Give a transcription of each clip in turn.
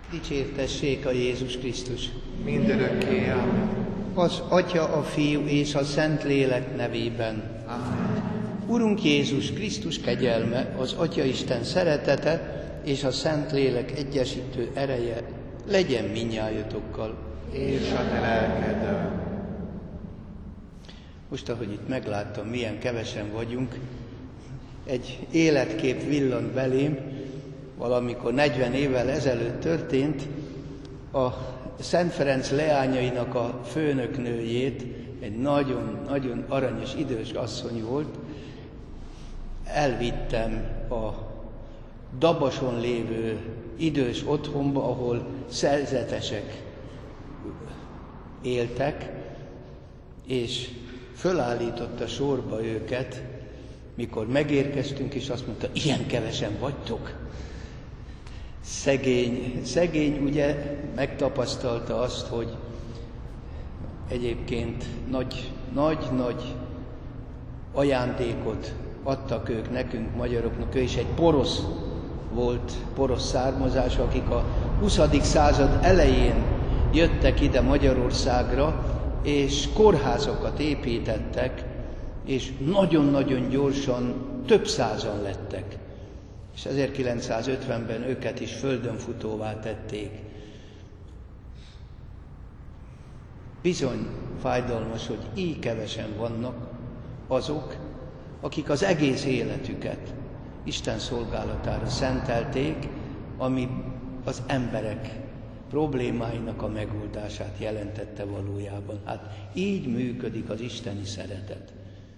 Dicsértessék a Jézus Krisztus! Mindörökké, ámen. Az Atya, a Fiú és a Szentlélek nevében. Amen. Urunk Jézus Krisztus kegyelme, az Atyaisten szeretete és a Szentlélek egyesítő ereje legyen mindnyájotokkal. És a te lelkeddel. Most, ahogy itt megláttam, milyen kevesen vagyunk, egy életkép villant belém, valamikor 40 évvel ezelőtt történt. A Szent Ferenc leányainak a főnöknőjét, egy nagyon aranyos idős asszony volt, elvittem a Dabason lévő idős otthonba, ahol szerzetesek éltek, és fölállította sorba őket, mikor megérkeztünk, és azt mondta, ilyen kevesen vagytok. Szegény ugye megtapasztalta azt, hogy egyébként nagy ajándékot adtak ők nekünk, magyaroknak. Ő is egy porosz volt, porosz származású, akik a 20. század elején jöttek ide Magyarországra, és kórházakat építettek, és nagyon-nagyon gyorsan több százan lettek. És 1950-ben őket is földönfutóvá tették. Bizony fájdalmas, hogy így kevesen vannak azok, akik az egész életüket Isten szolgálatára szentelték, ami az emberek problémáinak a megoldását jelentette valójában. Hát így működik az isteni szeretet.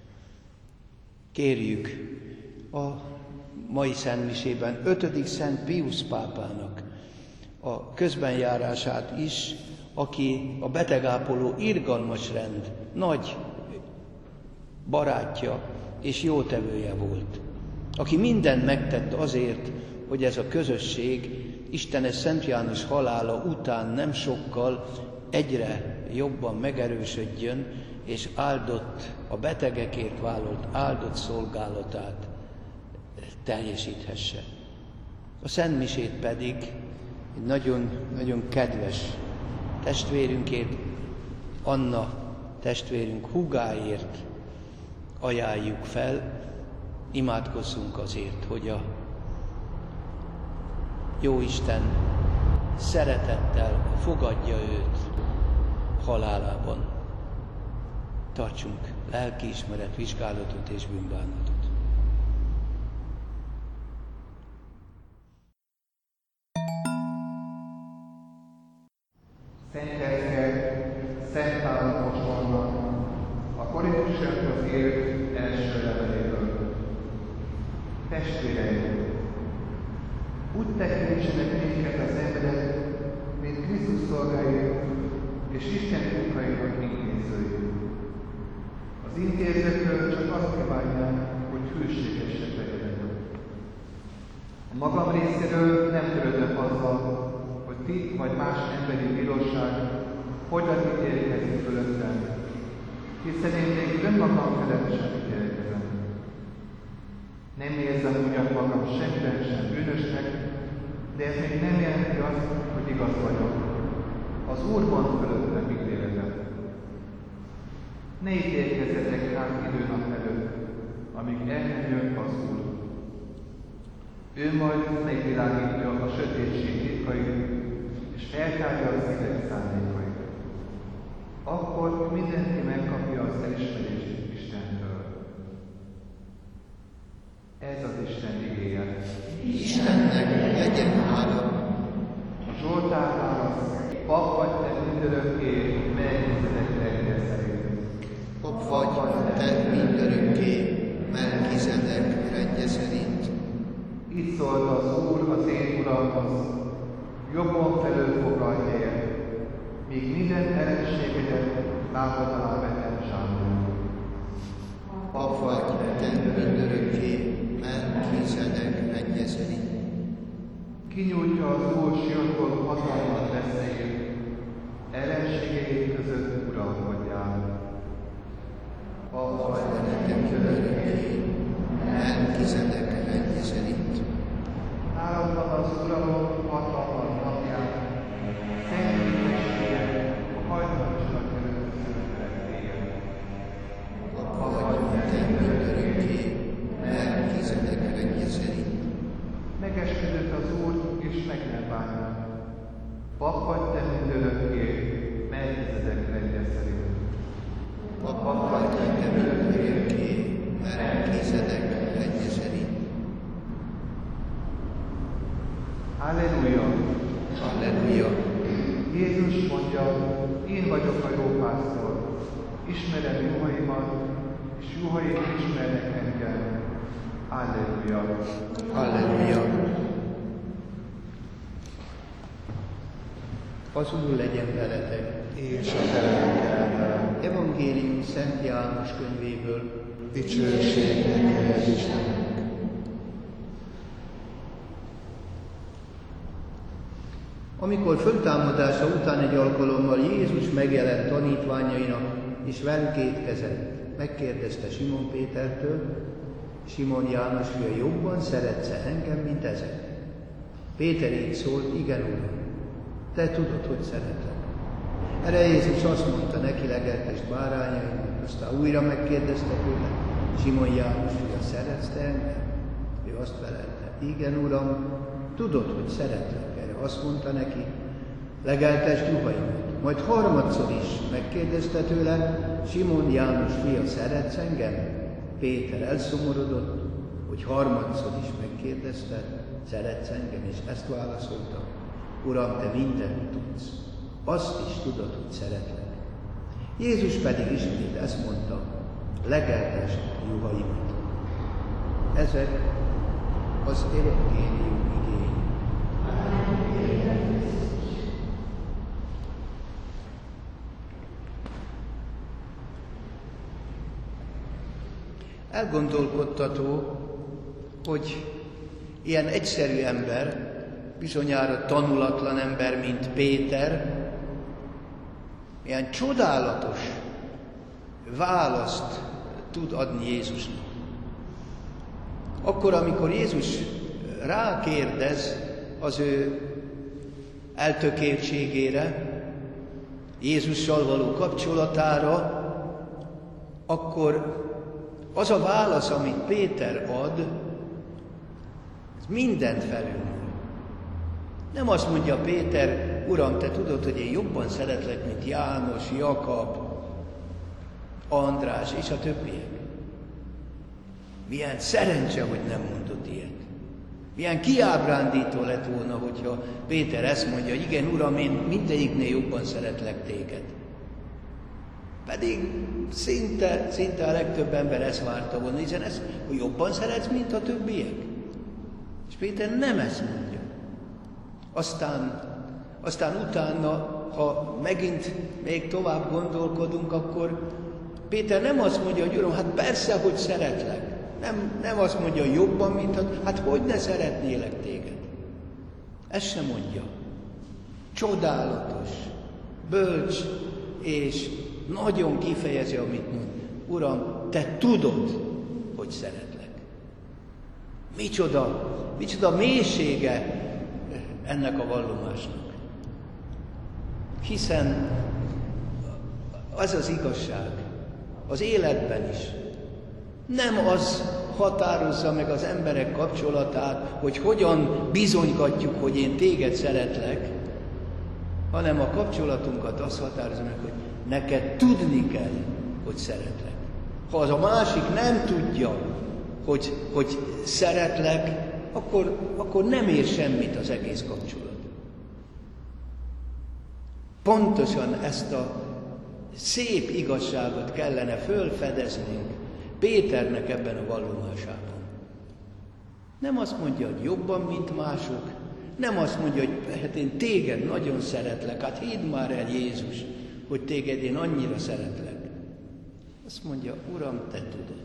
Kérjük a mai szentmisében 5. Szent Piusz pápának a közbenjárását is, aki a betegápoló irgalmas rend nagy barátja és jótevője volt, aki mindent megtett azért, hogy ez a közösség Istenes Szent János halála után nem sokkal egyre jobban megerősödjön, és a betegekért vállalt áldott szolgálatát teljesíthesse. A szentmisét pedig egy nagyon kedves testvérünkért, Anna testvérünk húgáért ajánljuk fel. Imádkozzunk azért, hogy a Jóisten szeretettel fogadja őt halálában. Tartsunk lelkiismeret vizsgálatot és bűnbánatot. Szentelkedj Szent Pál apostolnak a Korintusokhoz írt első leveléből. Testvéreim, úgy tekintsenek minket az emberek, mint Krisztus szolgái és Isten munkainak intézői. Az intézetről csak azt kívánják, hogy hűségesek legyenek. A magam részéről nem törődök azzal, hogy ti vagy más emberi bíróság hogyan ítélkezik fölöttem, hiszen én még önmagam felett sem ítélkezem. Nem érzem ugyan magam semmiben sem bűnösnek, de ez még nem jelenti azt, hogy igaz vagyok. Az Úr van fölöttem ítéletet. Ne ítélkezzetek rám időnap előtt, amíg el nem jön az Úr. Ő majd megvilágítja a sötétség titkait, és feltárja a szívek szándékait. Akkor mindenki megkapja az elismerést Istentől. Ez az Isten igéje. Istennek legyen hála. A Zsoltár válasz, pap vagy te mindörökké, Melchizedek rendje szerint. Pap vagy te mindörökké, Melchizedek rendje szerint. Így szólt az Úr az én Uramhoz, jobbon felől fogadj el, míg minden ellenségedet lábad alá vetem zsákból. Pap vagy te mindörökké, Melchizedek rendje szerint. Kinyújtja az Úr Sionból hatalmat veszélyét, ellenségei között uralkodjál. Pap vagy te mindörökké, Melchizedek rendje szerint. Nálad van az Uramon hatalmas napján, Pap vagy te mindörökké, Melchizedek rendje szerint. Pap vagy te mindörökké, Melchizedek rendje szerint. Halleluja! Halleluja! Jézus mondja, én vagyok a jó pásztor, ismerem juhaimat, és juhaim ismernek engem. Halleluja! Halleluja! Az Úr legyen veletek, És a te lelkeddel. Evangélium Szent János könyvéből. Dicsőség neked, Istennek! Amikor föltámadása után egy alkalommal Jézus megjelent tanítványainak, és velük étkezett, megkérdezte Simon Pétertől: Simon János fia, jobban szeretsz engem, mint ezek? Péter így szólt: igen, Uram, te tudod, hogy szeretem. Erre Jézus azt mondta neki: legeltesd bárányaimat. Aztán újra megkérdezte tőle: Simon János fia, szeretsz te engem? Ő azt felelte: igen, Uram, tudod, hogy szeretlek. Erre azt mondta neki: legeltesd juhaimat. Majd harmadszor is megkérdezte tőle: Simon János fia, szeretsz engem? Péter elszomorodott, hogy harmadszor is megkérdezte: szeretsz engem? És ezt válaszolta: Uram, te mindent tudsz. Azt is tudod, hogy szeretlek. Jézus pedig ismét ezt mondta: legeltesd juhaimat. Ezek az evangélium igény. Elgondolkodtató, hogy ilyen egyszerű ember, bizonyára tanulatlan ember, mint Péter, ilyen csodálatos választ tud adni Jézusnak. Akkor, amikor Jézus rákérdez az ő eltökéltségére, Jézussal való kapcsolatára, akkor az a válasz, amit Péter ad, ez mindent felülmúl. Nem azt mondja Péter: Uram, te tudod, hogy én jobban szeretlek, mint János, Jakab, András és a többiek. Milyen szerencse, hogy nem mondott ilyet. Milyen kiábrándító lett volna, hogyha Péter ezt mondja: igen, Uram, én mindegyiknél jobban szeretlek téged. Pedig szinte a legtöbb ember ezt várta volna, hiszen ezt, hogy jobban szeretsz, mint a többiek. És Péter nem ezt mondja. Aztán utána, ha megint még tovább gondolkodunk, akkor Péter nem azt mondja, hogy Uram, hát persze, hogy szeretlek. Nem azt mondja, jobban, mint hát hogy ne szeretnélek téged. Ezt sem mondja. Csodálatos, bölcs, és nagyon kifejezi, amit mond. Uram, te tudod, hogy szeretlek. Micsoda mélysége ennek a vallomásnak. Hiszen az az igazság, az életben is. Nem az határozza meg az emberek kapcsolatát, hogy hogyan bizonygatjuk, hogy én téged szeretlek, hanem a kapcsolatunkat az határozza meg, hogy neked tudni kell, hogy szeretlek. Ha az a másik nem tudja, hogy szeretlek, akkor nem ér semmit az egész kapcsolat. Pontosan ezt a szép igazságot kellene fölfedeznünk Péternek ebben a vallomásában. Nem azt mondja, hogy jobban, mint mások, nem azt mondja, hogy hát én téged nagyon szeretlek, hát hidd már el, Jézus, hogy téged én annyira szeretlek. Azt mondja: Uram, te tudod.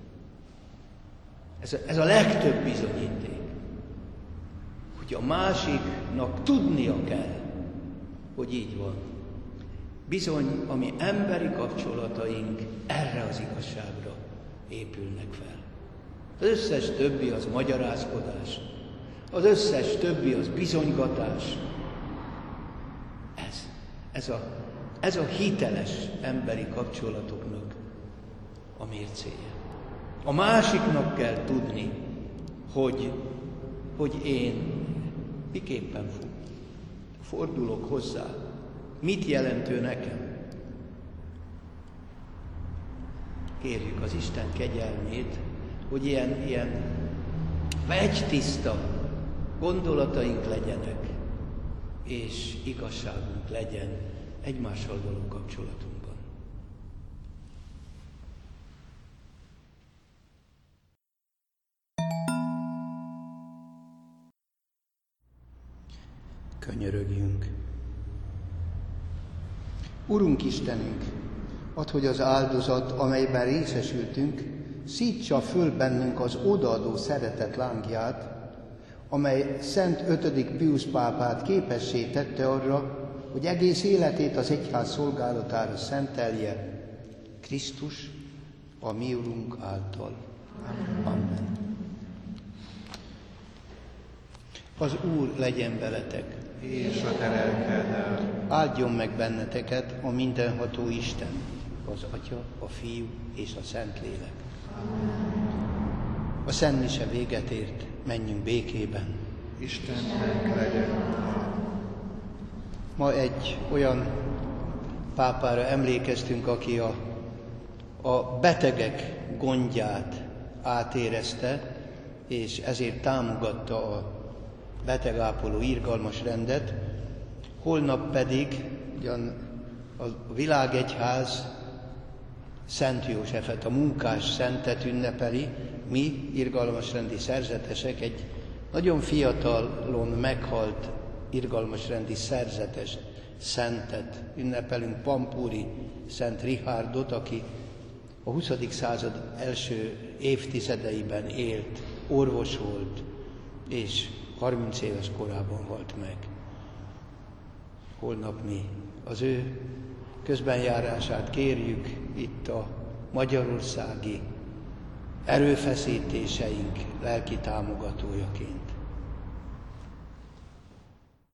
Ez a legtöbb bizonyíték, hogy a másiknak tudnia kell, hogy így van. Bizony, a mi emberi kapcsolataink erre az igazságra épülnek fel. Az összes többi az magyarázkodás, az összes többi az bizonygatás. Ez a hiteles emberi kapcsolatoknak a mércéje. A másiknak kell tudni, hogy én miképpen fog. fordulok hozzá. Mit jelent ő nekem? Kérjük az Isten kegyelmét, hogy ilyen vegytiszta gondolataink legyenek, és igazságunk legyen egymással való kapcsolatunkban. Könyörögjünk. Urunk Istenünk, add, hogy az áldozat, amelyben részesültünk, szítsa föl bennünk az odaadó szeretet lángját, amely Szent 5. Piusz pápát képessé tette arra, hogy egész életét az egyház szolgálatára szentelje, Krisztus, a mi Urunk által. Amen. Az Úr legyen veletek, és a te lelkeddel. Áldjon meg benneteket a mindenható Isten, az Atya, a Fiú és a Szentlélek. A Szent Mise véget ért, menjünk békében. Istennek legyen. Ma egy olyan pápára emlékeztünk, aki a betegek gondját átérezte, és ezért támogatta a betegápoló irgalmas rendet. Holnap pedig ugyan a világegyház Szent Józsefet, a munkás szentet ünnepeli, mi irgalmasrendi szerzetesek egy nagyon fiatalon meghalt irgalmasrendi szerzetes szentet ünnepelünk, Pampúri Szent Richárdot, aki a 20. század első évtizedeiben élt, orvos volt, és 30 éves korában halt meg. Holnap mi az ő közbenjárását kérjük itt a magyarországi erőfeszítéseink lelki támogatójaként.